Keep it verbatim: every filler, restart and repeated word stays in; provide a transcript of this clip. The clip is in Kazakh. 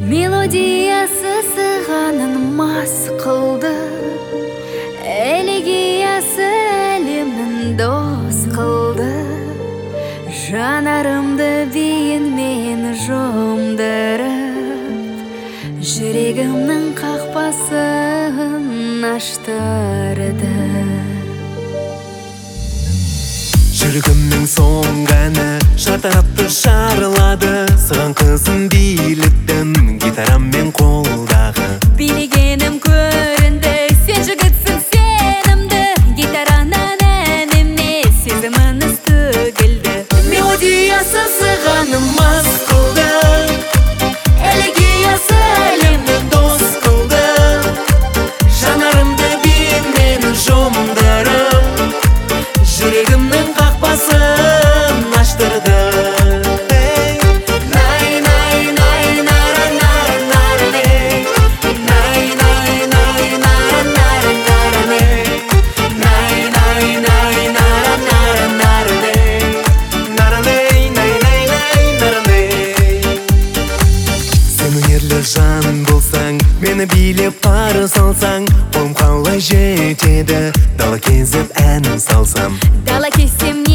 Мелодиясы сығанын мас қылды, элегиясы әлемін дос қылды. Жанарымды бейінмен жомдырып, жүрегімнің қақпасын аштырды. Жүргімнің соңғаны шартарапты шарылады, саған қызын билеттім гитараммен қолдағы. Билегенім көрінді, сен жігітсің сенімді, гитаранан ән емес сезіміңіз төгілді. Мелодиясы сығаны мас қылды, элегиясы әлемді дос қылды. Жанарымды бейінмен жомдырып, жүрегімнің қақпасын аштырды. Жан болсаң, мені билеп пары салсаң, қолым қалай жетеді, дала кезіп ән салсам. Дала кезсем